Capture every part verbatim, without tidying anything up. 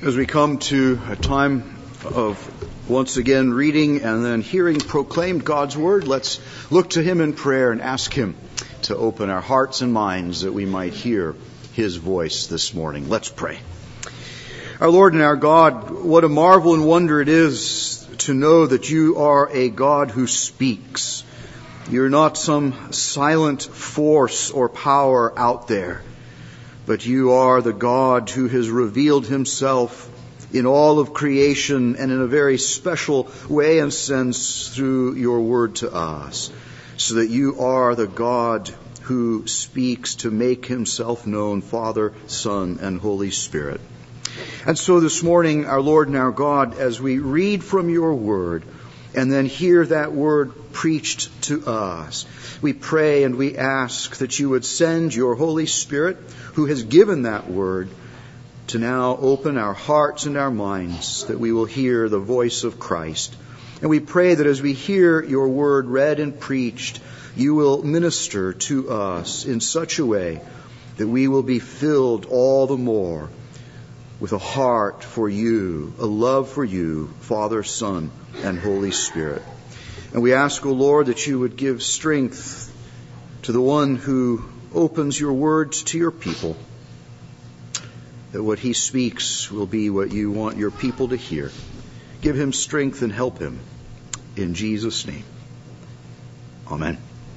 As we come to a time of once again reading and then hearing proclaimed God's Word, let's look to Him in prayer and ask Him to open our hearts and minds that we might hear His voice this morning. Let's pray. Our Lord and our God, what a marvel and wonder it is to know that You are a God who speaks. You're not some silent force or power out there, but You are the God who has revealed Himself in all of creation and in a very special way and sense through Your Word to us, so that You are the God who speaks to make Himself known, Father, Son, and Holy Spirit. And so this morning, our Lord and our God, as we read from Your Word and then hear that Word preached to us, we pray and we ask that You would send Your Holy Spirit, who has given that Word, to now open our hearts and our minds, that we will hear the voice of Christ. And we pray that as we hear Your Word read and preached, You will minister to us in such a way that we will be filled all the more with a heart for You, a love for You, Father, Son, and Holy Spirit. And we ask, O Lord, that You would give strength to the one who opens Your words to Your people, that what he speaks will be what You want Your people to hear. Give him strength and help him. In Jesus' name. Amen.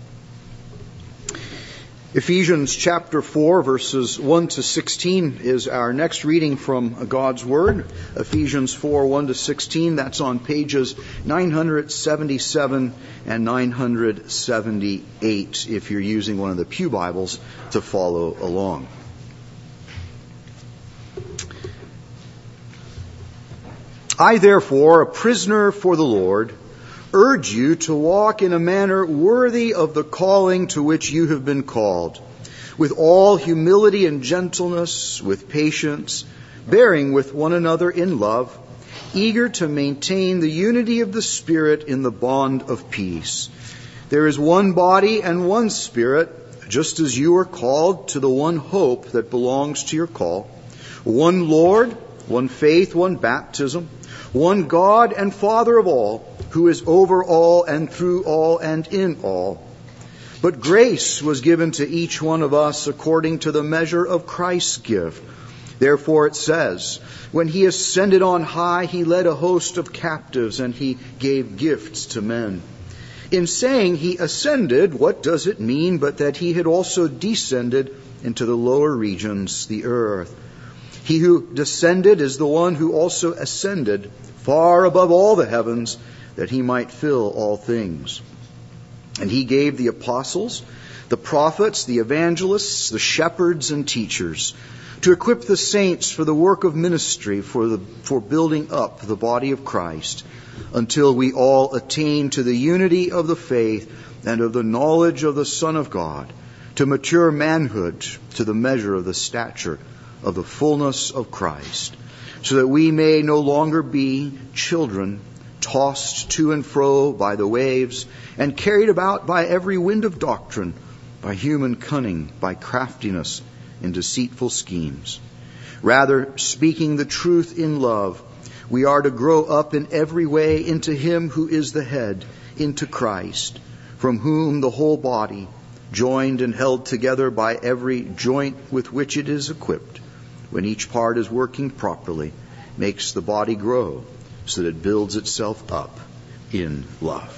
Ephesians chapter four, verses one to sixteen is our next reading from God's Word. Ephesians four, one to sixteen, that's on pages nine seventy-seven and nine seventy-eight if you're using one of the Pew Bibles to follow along. I, therefore, a prisoner for the Lord, urge you to walk in a manner worthy of the calling to which you have been called, with all humility and gentleness, with patience, bearing with one another in love, eager to maintain the unity of the Spirit in the bond of peace. There is one body and one Spirit, just as you are called to the one hope that belongs to your call, one Lord, one faith, one baptism, one God and Father of all, who is over all and through all and in all. But grace was given to each one of us according to the measure of Christ's gift. Therefore it says, when He ascended on high, He led a host of captives, and He gave gifts to men. In saying He ascended, what does it mean but that He had also descended into the lower regions, the earth? He who descended is the one who also ascended far above all the heavens, that He might fill all things. And He gave the apostles, the prophets, the evangelists, the shepherds and teachers, to equip the saints for the work of ministry, for the for building up the body of Christ, until we all attain to the unity of the faith and of the knowledge of the Son of God, to mature manhood, to the measure of the stature of the fullness of Christ, so that we may no longer be children, tossed to and fro by the waves, and carried about by every wind of doctrine, by human cunning, by craftiness and deceitful schemes. Rather, speaking the truth in love, we are to grow up in every way into Him who is the head, into Christ, from whom the whole body, joined and held together by every joint with which it is equipped, when each part is working properly, makes the body grow, so that it builds itself up in love.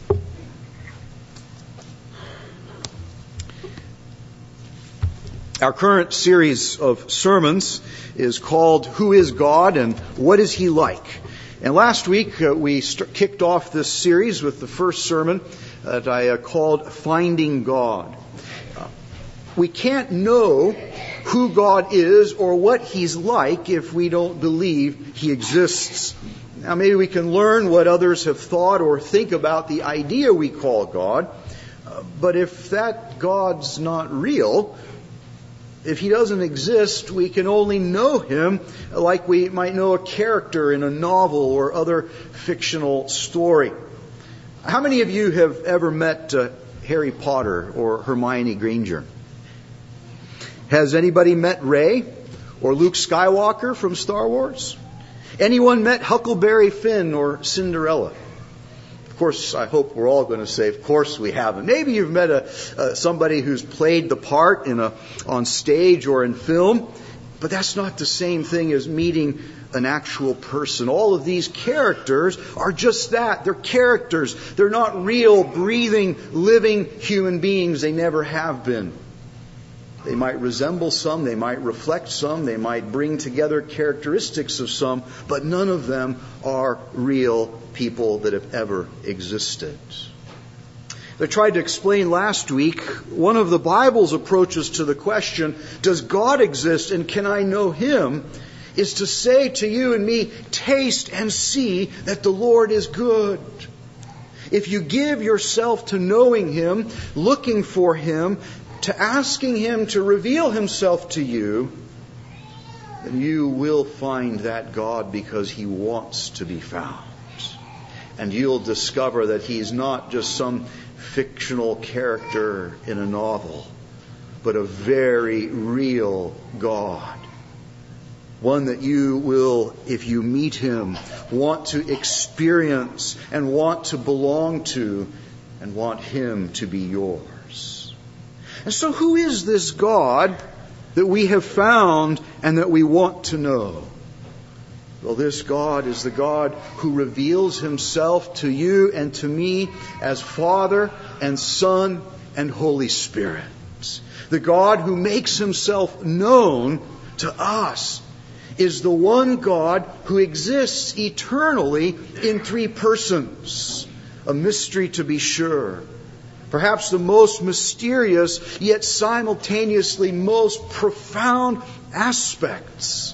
Our current series of sermons is called Who is God and What is He Like? And last week uh, we st- kicked off this series with the first sermon that I uh, called Finding God. Uh, we can't know who God is or what He's like if we don't believe He exists. Now maybe we can learn what others have thought or think about the idea we call God, uh, but if that God's not real, if He doesn't exist, we can only know Him like we might know a character in a novel or other fictional story. How many of you have ever met uh, Harry Potter or Hermione Granger? Has anybody met Ray or Luke Skywalker from Star Wars? Anyone met Huckleberry Finn or Cinderella? Of course, I hope we're all going to say, of course we haven't. Maybe you've met a, uh, somebody who's played the part in a, on stage or in film, but that's not the same thing as meeting an actual person. All of these characters are just that. They're characters. They're not real, breathing, living human beings. They never have been. They might resemble some, they might reflect some, they might bring together characteristics of some, but none of them are real people that have ever existed. I tried to explain last week, one of the Bible's approaches to the question, does God exist and can I know Him, is to say to you and me, taste and see that the Lord is good. If you give yourself to knowing Him, looking for Him, to asking Him to reveal Himself to you, then you will find that God because He wants to be found. And you'll discover that He's not just some fictional character in a novel, but a very real God. One that you will, if you meet Him, want to experience and want to belong to and want Him to be yours. And so who is this God that we have found and that we want to know? Well, this God is the God who reveals Himself to you and to me as Father and Son and Holy Spirit. The God who makes Himself known to us is the one God who exists eternally in three persons. A mystery to be sure. Perhaps the most mysterious, yet simultaneously most profound aspects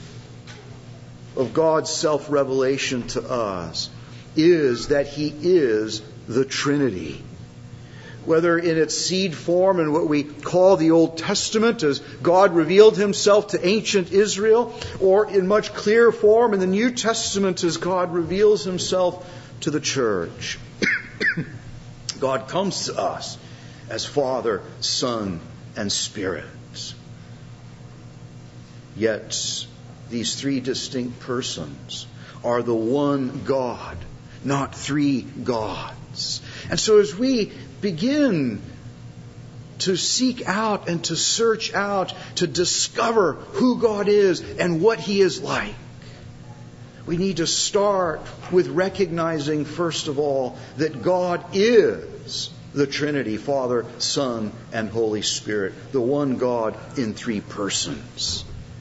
of God's self-revelation to us is that He is the Trinity. Whether in its seed form in what we call the Old Testament as God revealed Himself to ancient Israel, or in much clearer form in the New Testament as God reveals Himself to the church. God comes to us as Father, Son, and Spirit. Yet these three distinct persons are the one God, not three gods. And so as we begin to seek out and to search out, to discover who God is and what He is like, we need to start with recognizing, first of all, that God is the Trinity, Father, Son, and Holy Spirit, the one God in three persons.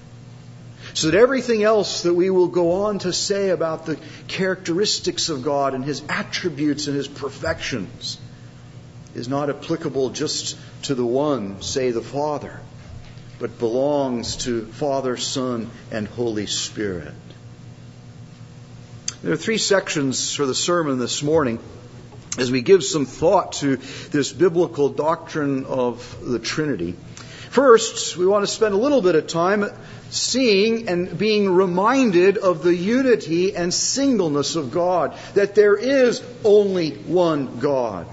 So that everything else that we will go on to say about the characteristics of God and His attributes and His perfections is not applicable just to the one, say the Father, but belongs to Father, Son, and Holy Spirit. There are three sections for the sermon this morning as we give some thought to this biblical doctrine of the Trinity. First, we want to spend a little bit of time seeing and being reminded of the unity and singleness of God, that there is only one God.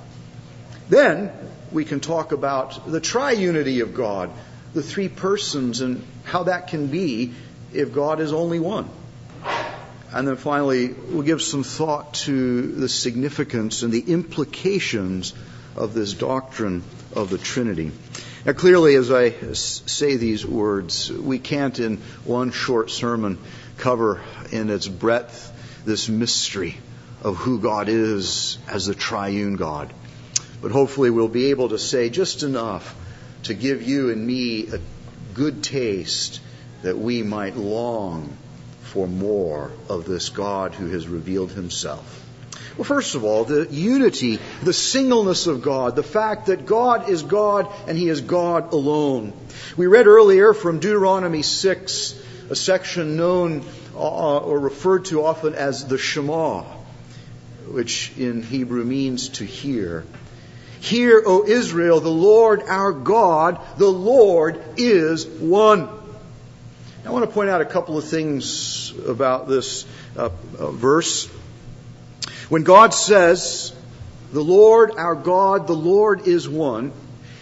Then we can talk about the triunity of God, the three persons, and how that can be if God is only one. And then finally, we'll give some thought to the significance and the implications of this doctrine of the Trinity. Now, clearly, as I say these words, we can't in one short sermon cover in its breadth this mystery of who God is as the triune God. But hopefully we'll be able to say just enough to give you and me a good taste that we might long for more of this God who has revealed Himself. Well, first of all, the unity, the singleness of God, the fact that God is God and He is God alone. We read earlier from Deuteronomy six, a section known uh, or referred to often as the Shema, which in Hebrew means to hear. Hear, O Israel, the Lord our God, the Lord is one. I want to point out a couple of things about this uh, uh, verse. When God says, the Lord our God, the Lord is one,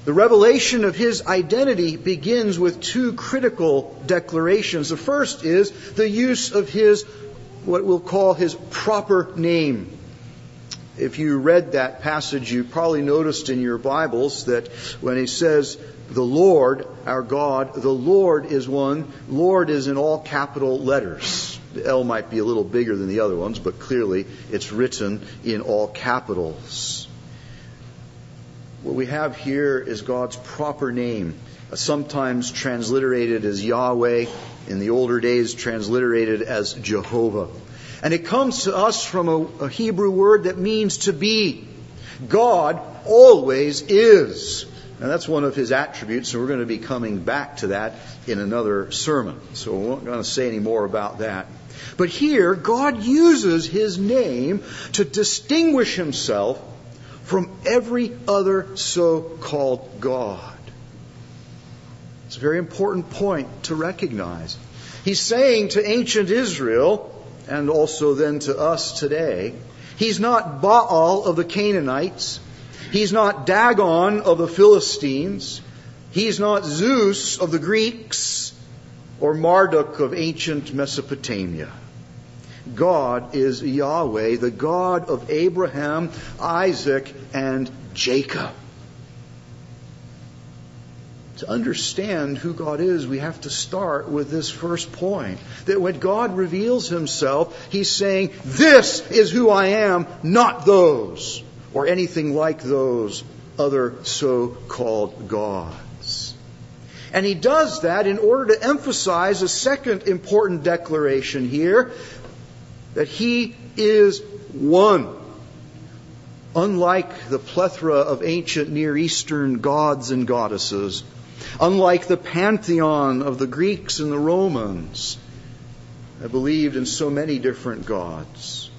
The revelation of his identity begins with two critical declarations. The first is the use of his, what we'll call his proper name. If you read that passage, you probably noticed in your Bibles that when he says, the Lord, our God, the Lord is one. Lord is in all capital letters. The L might be a little bigger than the other ones, but clearly it's written in all capitals. What we have here is God's proper name, sometimes transliterated as Yahweh, in the older days transliterated as Jehovah. And it comes to us from a, a Hebrew word that means to be. God always is. And that's one of his attributes, and we're going to be coming back to that in another sermon. So we're not going to say any more about that. But here, God uses his name to distinguish himself from every other so-called God. It's a very important point to recognize. He's saying to ancient Israel, and also then to us today, he's not Baal of the Canaanites. He's not Dagon of the Philistines. He's not Zeus of the Greeks or Marduk of ancient Mesopotamia. God is Yahweh, the God of Abraham, Isaac, and Jacob. To understand who God is, we have to start with this first point. That when God reveals himself, he's saying, this is who I am, not those, or anything like those other so-called gods. And he does that in order to emphasize a second important declaration here, that he is one. Unlike the plethora of ancient Near Eastern gods and goddesses, unlike the pantheon of the Greeks and the Romans, that believed in so many different gods,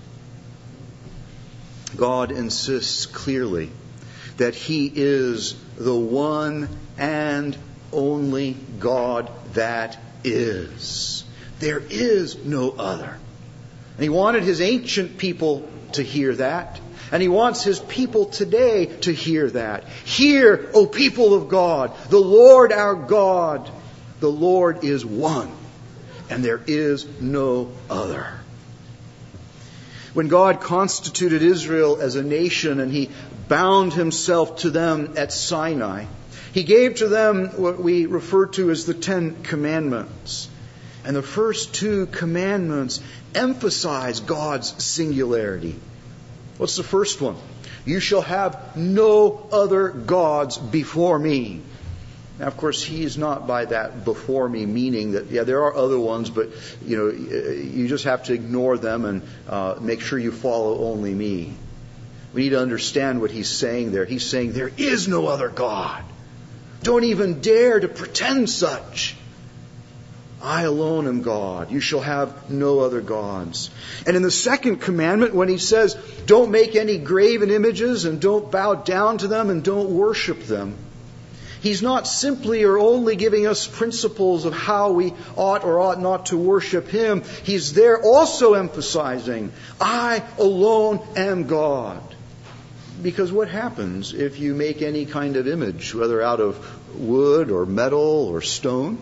God insists clearly that he is the one and only God that is. There is no other. And he wanted his ancient people to hear that. And he wants his people today to hear that. Hear, O people of God, the Lord our God, the Lord is one, and there is no other. When God constituted Israel as a nation and he bound himself to them at Sinai, he gave to them what we refer to as the Ten Commandments. And the first two commandments emphasize God's singularity. What's the first one? You shall have no other gods before me. Now, of course, he's not by that before me meaning that, yeah, there are other ones, but, you know, you just have to ignore them and uh, make sure you follow only me. We need to understand what he's saying there. He's saying there is no other God. Don't even dare to pretend such. I alone am God. You shall have no other gods. And in the second commandment, when he says, don't make any graven images and don't bow down to them and don't worship them, he's not simply or only giving us principles of how we ought or ought not to worship him. He's there also emphasizing, I alone am God. Because what happens if you make any kind of image, whether out of wood or metal or stone?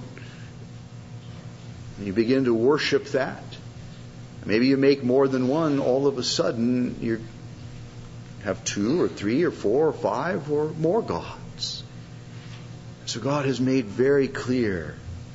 You begin to worship that. Maybe you make more than one. All of a sudden, you have two or three or four or five or more gods. So God has made very clear,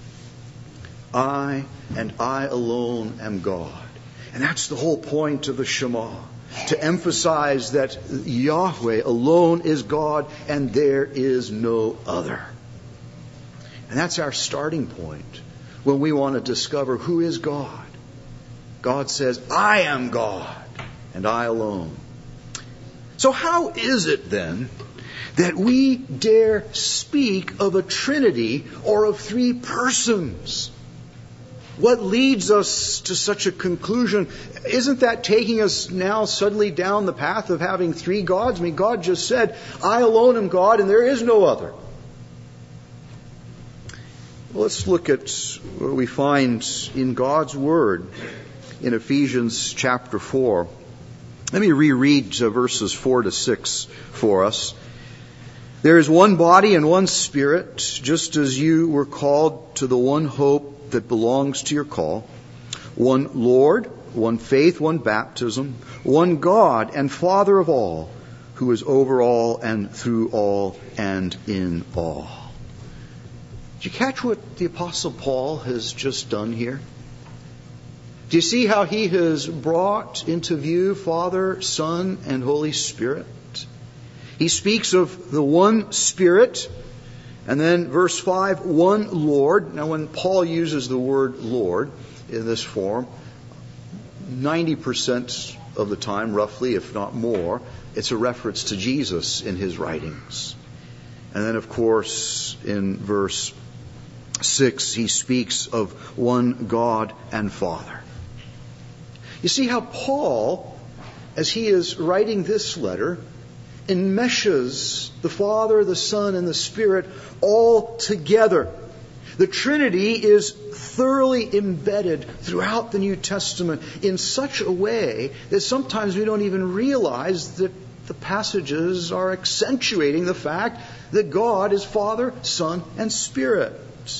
I and I alone am God. And that's the whole point of the Shema. To emphasize that Yahweh alone is God and there is no other. And that's our starting point. When we want to discover who is God, God says, I am God, and I alone. So how is it then that we dare speak of a Trinity or of three persons? What leads us to such a conclusion? Isn't that taking us now suddenly down the path of having three gods? I mean, God just said, I alone am God, and there is no other. Let's look at what we find in God's Word in Ephesians chapter four. Let me reread verses four to six for us. There is one body and one Spirit, just as you were called to the one hope that belongs to your call. One Lord, one faith, one baptism, one God and Father of all, who is over all and through all and in all. Did you catch what the Apostle Paul has just done here? Do you see how he has brought into view Father, Son, and Holy Spirit? He speaks of the one Spirit, and then verse five, one Lord. Now when Paul uses the word Lord in this form, ninety percent of the time, roughly, if not more, it's a reference to Jesus in his writings. And then, of course, in verse six, he speaks of one God and Father. You see how Paul, as he is writing this letter, enmeshes the Father, the Son, and the Spirit all together. The Trinity is thoroughly embedded throughout the New Testament in such a way that sometimes we don't even realize that the passages are accentuating the fact that God is Father, Son, and Spirit.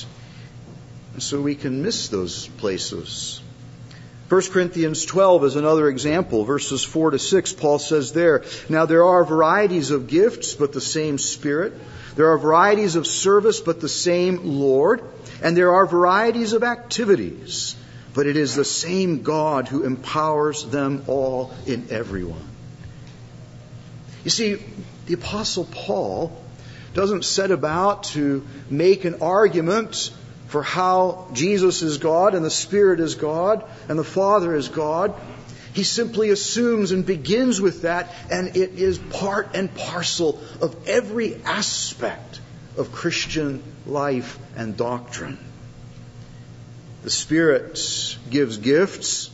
And so we can miss those places. First Corinthians twelve is another example. Verses four to six, Paul says there, now there are varieties of gifts, but the same Spirit. There are varieties of service, but the same Lord. And there are varieties of activities, but it is the same God who empowers them all in everyone. You see, the Apostle Paul doesn't set about to make an argument for how Jesus is God and the Spirit is God and the Father is God. He simply assumes and begins with that, and it is part and parcel of every aspect of Christian life and doctrine. The Spirit gives gifts,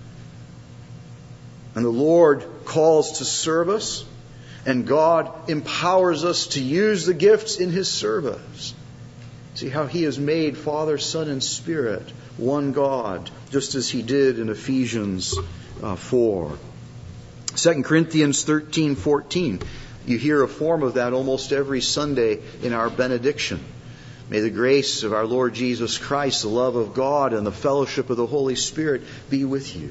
and the Lord calls to service, and God empowers us to use the gifts in His service. See how He has made Father, Son, and Spirit one God, just as He did in Ephesians uh, four. Second Corinthians thirteen fourteen. You hear a form of that almost every Sunday in our benediction. May the grace of our Lord Jesus Christ, the love of God, and the fellowship of the Holy Spirit be with you.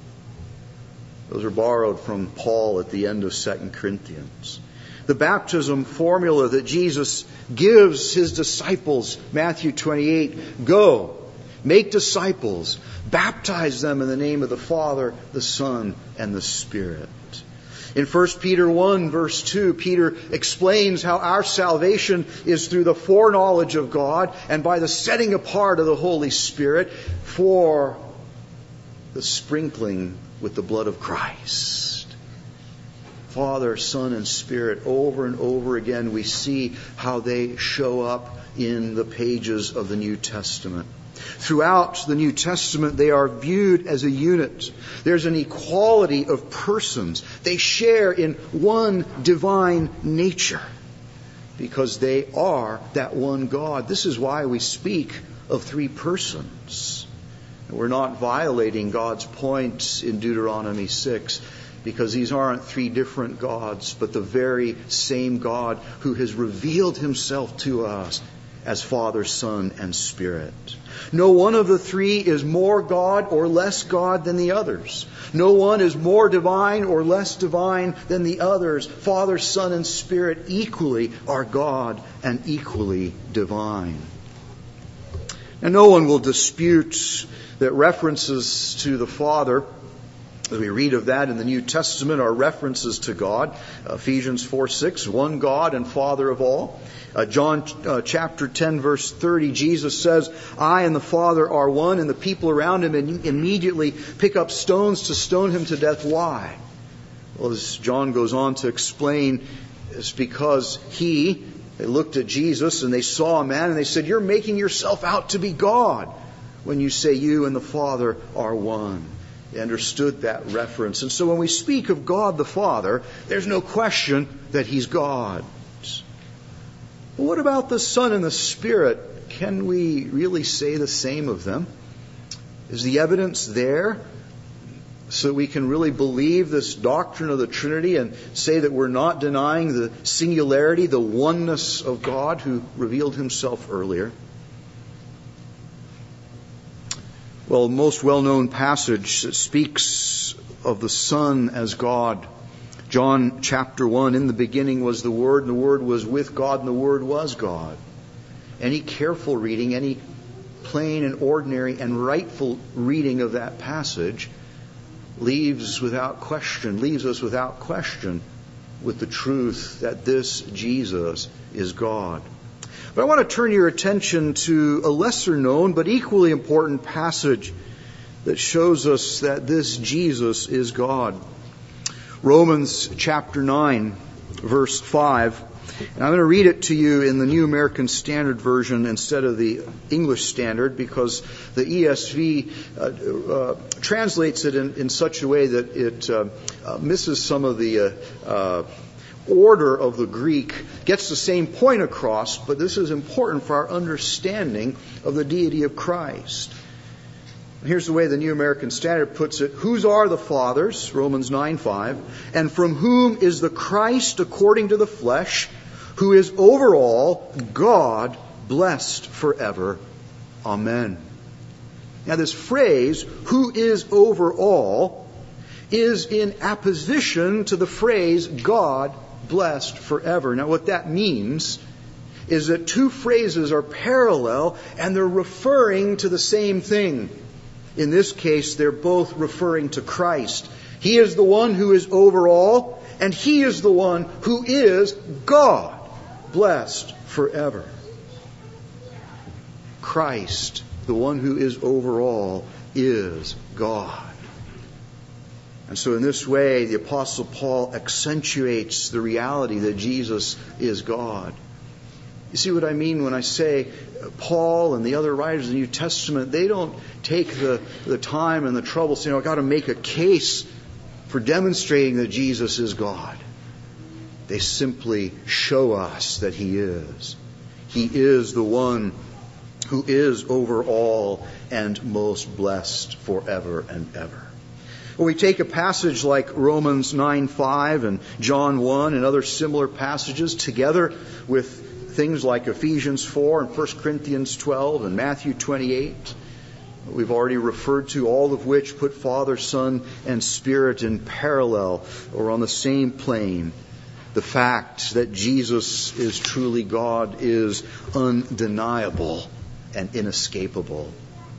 Those are borrowed from Paul at the end of Second Corinthians. The baptism formula that Jesus gives His disciples, Matthew twenty-eight, go, make disciples, baptize them in the name of the Father, the Son, and the Spirit. In First Peter one, verse two, Peter explains how our salvation is through the foreknowledge of God and by the setting apart of the Holy Spirit for the sprinkling with the blood of Christ. Father, Son, and Spirit, over and over again we see how they show up in the pages of the New Testament. Throughout the New Testament, they are viewed as a unit. There's an equality of persons. They share in one divine nature because they are that one God. This is why we speak of three persons. We're not violating God's point in Deuteronomy six, because these aren't three different gods, but the very same God who has revealed Himself to us as Father, Son, and Spirit. No one of the three is more God or less God than the others. No one is more divine or less divine than the others. Father, Son, and Spirit equally are God and equally divine. And no one will dispute that references to the Father, as we read of that in the New Testament, are references to God. Ephesians four six, one God and Father of all. Uh, John uh, chapter ten, verse thirty, Jesus says, I and the Father are one, and the people around Him immediately pick up stones to stone Him to death. Why? Well, as John goes on to explain, it's because He, they looked at Jesus and they saw a man and they said, you're making yourself out to be God when you say you and the Father are one. They understood that reference. And so when we speak of God the Father, there's no question that He's God. But what about the Son and the Spirit? Can we really say the same of them? Is the evidence there? so that we can really believe this doctrine of the Trinity and say that we're not denying the singularity, the oneness of God who revealed himself earlier? Well, the most well-known passage that speaks of the Son as God, John chapter one, in the beginning was the Word, and the Word was with God, and the Word was God. Any careful reading, any plain and ordinary and rightful reading of that passage leaves without question, leaves us without question with the truth that this Jesus is God. But I want to turn your attention to a lesser known but equally important passage that shows us that this Jesus is God. Romans chapter nine, verse five. And I'm going to read it to you in the New American Standard Version instead of the English Standard, because the E S V uh, uh, translates it in, in such a way that it uh, uh, misses some of the uh, uh, order of the Greek, gets the same point across, but this is important for our understanding of the deity of Christ. Here's the way the New American Standard puts it. Whose are the fathers, Romans nine five, and from whom is the Christ according to the flesh, who is over all, God, blessed forever. Amen. Now this phrase, who is over all, is in apposition to the phrase, God, blessed forever. Now what that means is that two phrases are parallel and they're referring to the same thing. In this case, they're both referring to Christ. He is the one who is over all, and He is the one who is God, blessed forever. Christ, the one who is over all, is God. And so in this way, the Apostle Paul accentuates the reality that Jesus is God. You see what I mean when I say Paul and the other writers of the New Testament, they don't take the, the time and the trouble saying, oh, I've got to make a case for demonstrating that Jesus is God. They simply show us that He is. He is the one who is over all and most blessed forever and ever. When we take a passage like Romans nine five and John one and other similar passages together with things like Ephesians four and First Corinthians twelve and Matthew twenty-eight, we've already referred to, all of which put Father, Son, and Spirit in parallel or on the same plane. The fact that Jesus is truly God is undeniable and inescapable.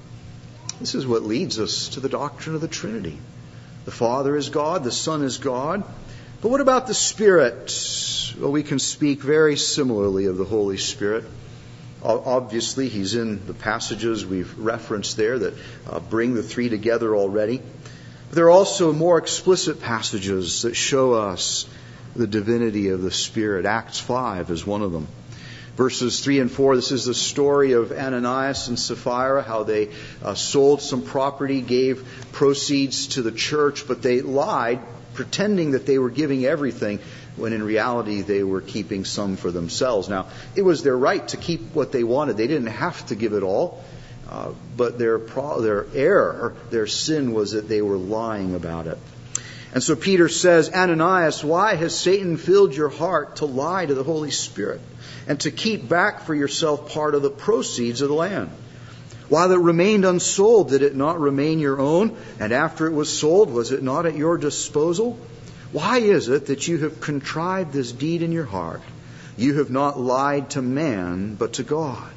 This is what leads us to the doctrine of the Trinity. The Father is God, the Son is God. But what about the Spirit? Well, we can speak very similarly of the Holy Spirit. Obviously, He's in the passages we've referenced there that uh, bring the three together already. But there are also more explicit passages that show us the divinity of the Spirit. Acts five is one of them. Verses three and four, this is the story of Ananias and Sapphira, how they uh, sold some property, gave proceeds to the church, but they lied, pretending that they were giving everything, when in reality they were keeping some for themselves. Now, it was their right to keep what they wanted. They didn't have to give it all, uh, but their pro- their error, their sin was that they were lying about it. And so Peter says, Ananias, why has Satan filled your heart to lie to the Holy Spirit and to keep back for yourself part of the proceeds of the land? While it remained unsold, did it not remain your own? And after it was sold, was it not at your disposal? Why is it that you have contrived this deed in your heart? You have not lied to man, but to God.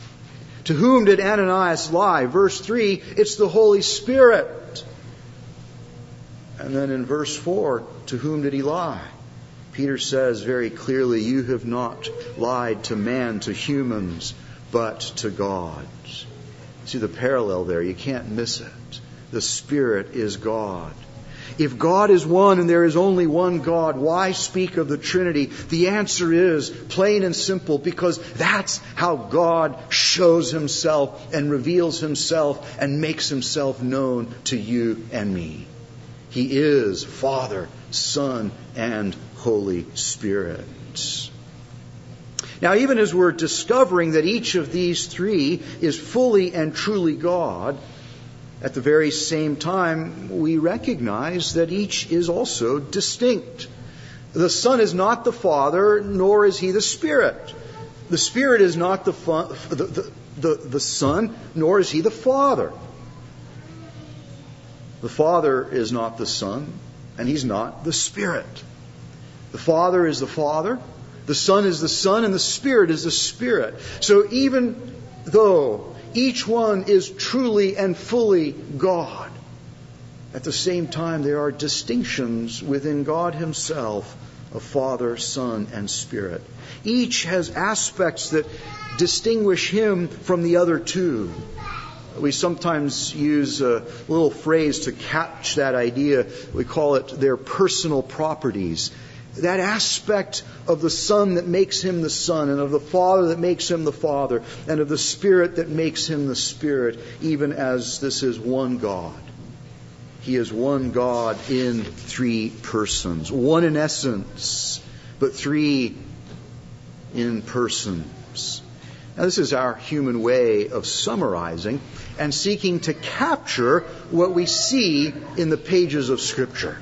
To whom did Ananias lie? Verse three, it's the Holy Spirit. And then in verse four, to whom did he lie? Peter says very clearly, you have not lied to man, to humans, but to God. See the parallel there. You can't miss it. The Spirit is God. If God is one and there is only one God, why speak of the Trinity? The answer is plain and simple, because that's how God shows Himself and reveals Himself and makes Himself known to you and me. He is Father, Son, and Holy Spirit. Now, even as we're discovering that each of these three is fully and truly God, At the very same time, we recognize that each is also distinct. The Son is not the Father, nor is He the Spirit. The Spirit is not the, fa- the, the, the, the Son, nor is He the Father. The Father is not the Son, and He's not the Spirit. The Father is the Father, the Son is the Son, and the Spirit is the Spirit. So even though each one is truly and fully God, at the same time there are distinctions within God Himself of Father, Son, and Spirit. Each has aspects that distinguish Him from the other two. We sometimes use a little phrase to catch that idea. We call it their personal properties. That aspect of the Son that makes Him the Son, and of the Father that makes Him the Father, and of the Spirit that makes Him the Spirit, even as this is one God. He is one God in three persons. One in essence, but three in persons. Now, this is our human way of summarizing and seeking to capture what we see in the pages of Scripture.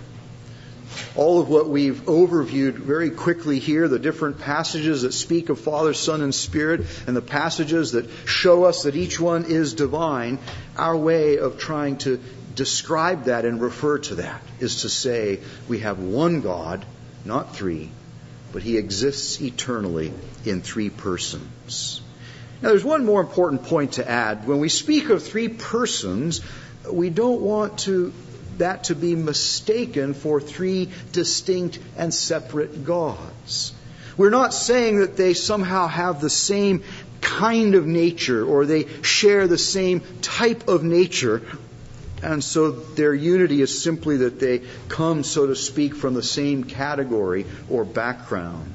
All of what we've overviewed very quickly here, the different passages that speak of Father, Son, and Spirit, and the passages that show us that each one is divine, our way of trying to describe that and refer to that is to say we have one God, not three, but He exists eternally in three persons. Now, there's one more important point to add. When we speak of three persons, we don't want to that to be mistaken for three distinct and separate gods. We're not saying that they somehow have the same kind of nature or they share the same type of nature, and so their unity is simply that they come, so to speak, from the same category or background.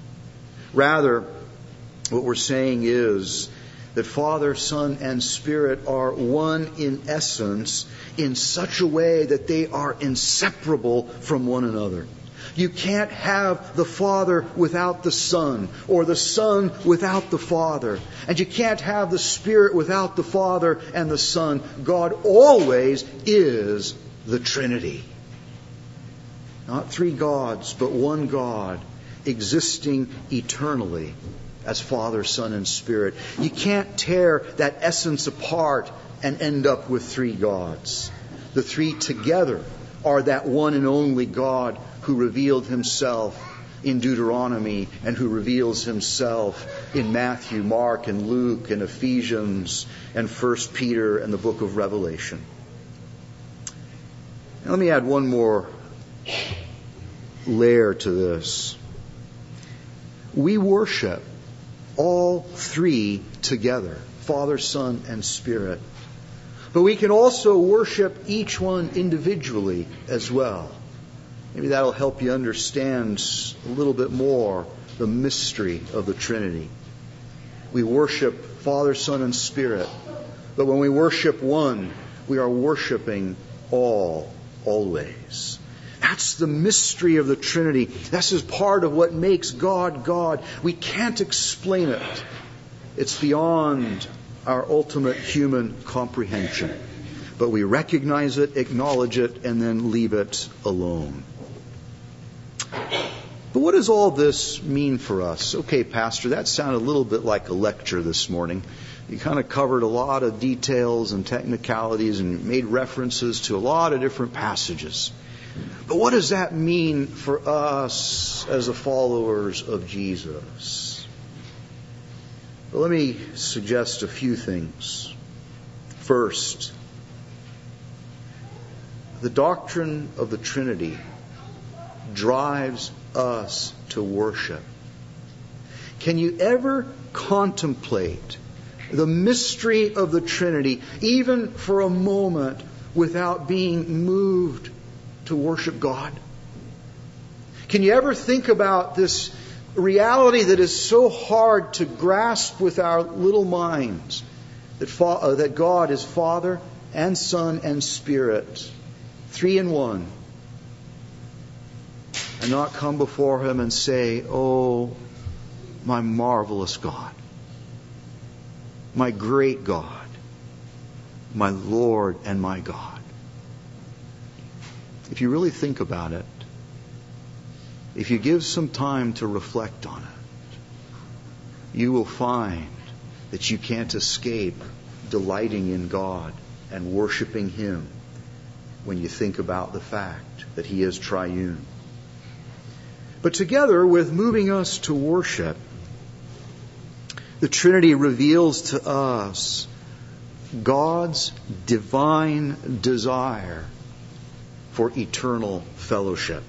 Rather, what we're saying is that Father, Son, and Spirit are one in essence in such a way that they are inseparable from one another. You can't have the Father without the Son, or the Son without the Father. And you can't have the Spirit without the Father and the Son. God always is the Trinity. Not three gods, but one God, existing eternally as Father, Son, and Spirit. You can't tear that essence apart and end up with three gods. The three together are that one and only God who revealed Himself in Deuteronomy and who reveals Himself in Matthew, Mark, and Luke, and Ephesians, and First Peter, and the book of Revelation. Now, let me add one more layer to this. We worship all three together, Father, Son, and Spirit. But we can also worship each one individually as well. Maybe that'll help you understand a little bit more the mystery of the Trinity. We worship Father, Son, and Spirit. But when we worship one, we are worshiping all, always. That's the mystery of the Trinity. This is part of what makes God, God. We can't explain it. It's beyond our ultimate human comprehension. But we recognize it, acknowledge it, and then leave it alone. But what does all this mean for us? Okay, Pastor, that sounded a little bit like a lecture this morning. You kind of covered a lot of details and technicalities and made references to a lot of different passages. But what does that mean for us as the followers of Jesus? Well, let me suggest a few things. First, the doctrine of the Trinity drives us to worship. Can you ever contemplate the mystery of the Trinity, even for a moment, without being moved to worship God? Can you ever think about this reality that is so hard to grasp with our little minds, that, fa- uh, that God is Father and Son and Spirit, three in one, and not come before Him and say, "Oh, my marvelous God, my great God, my Lord and my God. If you really think about it, if you give some time to reflect on it, you will find that you can't escape delighting in God and worshiping Him when you think about the fact that He is triune. But together with moving us to worship, the Trinity reveals to us God's divine desire for eternal fellowship.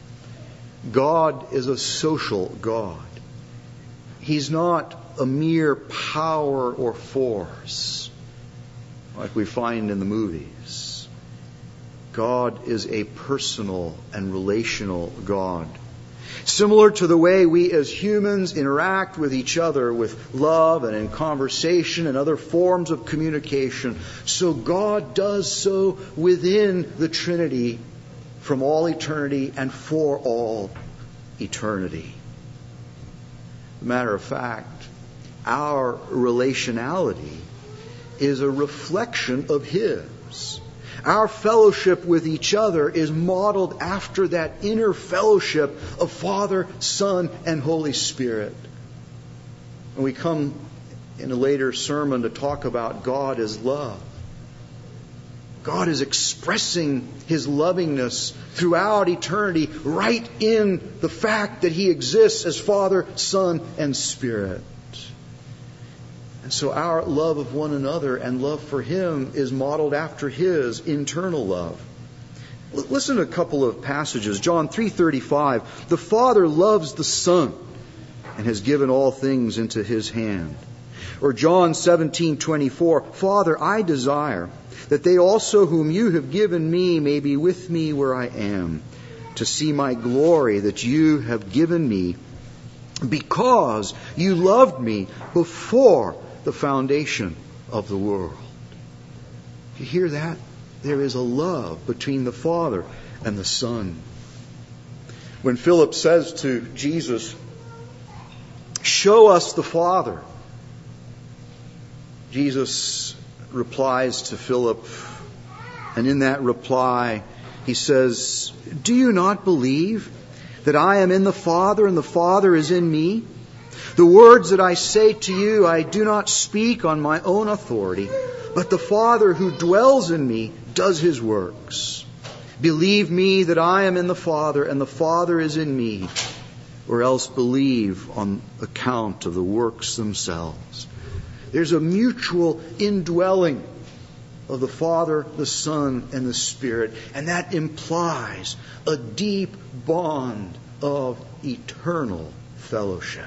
God is a social God. He's not a mere power or force like we find in the movies. God is a personal and relational God. Similar to the way we as humans interact with each other with love and in conversation and other forms of communication, so God does so within the Trinity from all eternity and for all eternity. As a matter of fact, our relationality is a reflection of His. Our fellowship with each other is modeled after that inner fellowship of Father, Son, and Holy Spirit. And we come in a later sermon to talk about God as love. God is expressing His lovingness throughout eternity right in the fact that He exists as Father, Son, and Spirit. And so our love of one another and love for Him is modeled after His internal love. L- listen to a couple of passages. John three thirty-five. The Father loves the Son and has given all things into His hand. Or John seventeen twenty-four. Father, I desire that they also whom you have given me may be with me where I am, to see my glory that you have given me, because you loved me before the foundation of the world. You hear that? There is a love between the Father and the Son. When Philip says to Jesus, "Show us the Father," Jesus replies to Philip, and in that reply He says, "Do you not believe that I am in the Father and the Father is in me? The words that I say to you, I do not speak on my own authority, but the Father who dwells in me does His works. Believe me that I am in the Father and the Father is in me, or else believe on account of the works themselves." There's a mutual indwelling of the Father, the Son, and the Spirit, and that implies a deep bond of eternal fellowship.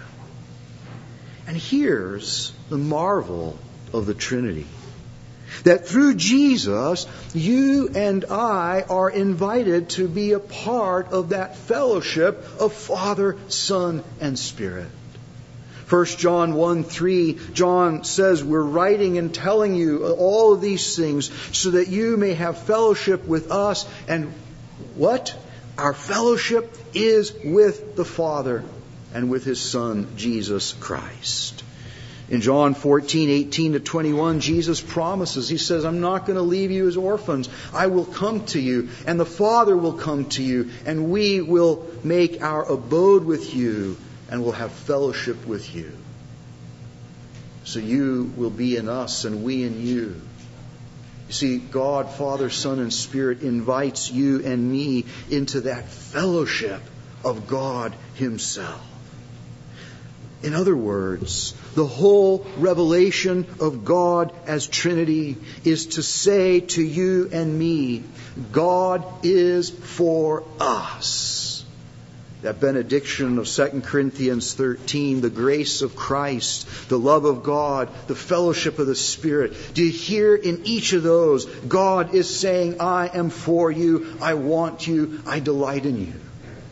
And here's the marvel of the Trinity. That through Jesus, you and I are invited to be a part of that fellowship of Father, Son, and Spirit. First John one three, John says, we're writing and telling you all of these things so that you may have fellowship with us. And what? Our fellowship is with the Father and with His Son, Jesus Christ. In John fourteen eighteen to twenty-one, Jesus promises, He says, I'm not going to leave you as orphans. I will come to you, and the Father will come to you, and we will make our abode with you, and will have fellowship with you. So you will be in us, and we in you. You see, God, Father, Son, and Spirit invites you and me into that fellowship of God Himself. In other words, the whole revelation of God as Trinity is to say to you and me, God is for us. That benediction of Second Corinthians thirteen, the grace of Christ, the love of God, the fellowship of the Spirit. Do you hear in each of those, God is saying, I am for you, I want you, I delight in you.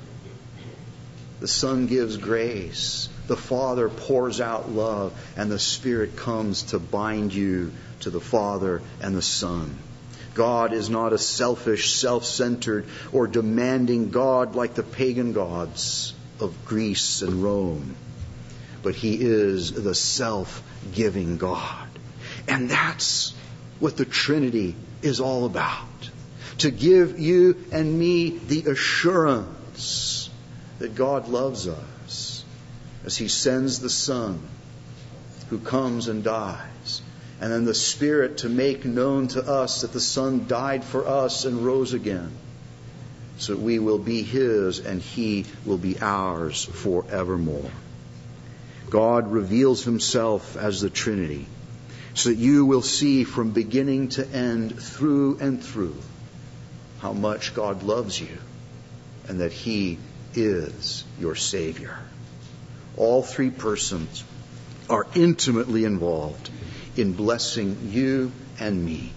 The Son gives grace. The Father pours out love, and the Spirit comes to bind you to the Father and the Son. God is not a selfish, self-centered, or demanding God like the pagan gods of Greece and Rome. But He is the self-giving God. And that's what the Trinity is all about. To give you and me the assurance that God loves us as He sends the Son who comes and dies. And then the Spirit to make known to us that the Son died for us and rose again, so that we will be His and He will be ours forevermore. God reveals Himself as the Trinity, so that you will see from beginning to end, through and through, how much God loves you and that He is your Savior. All three persons are intimately involved in blessing you and me.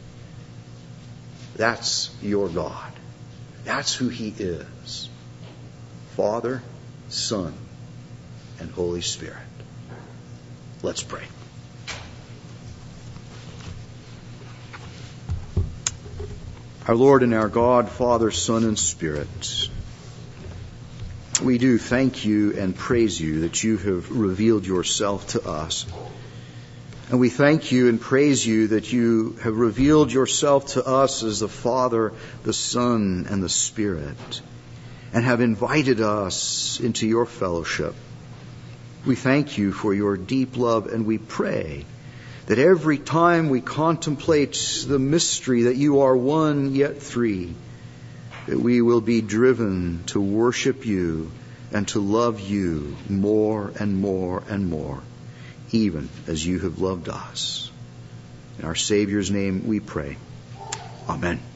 That's your God. That's who He is. Father, Son, and Holy Spirit. Let's pray. Our Lord and our God, Father, Son, and Spirit, we do thank you and praise you that you have revealed yourself to us. And we thank you and praise you that you have revealed yourself to us as the Father, the Son, and the Spirit, and have invited us into your fellowship. We thank you for your deep love, and we pray that every time we contemplate the mystery that you are one yet three, that we will be driven to worship you and to love you more and more and more, even as you have loved us. In our Savior's name we pray. Amen.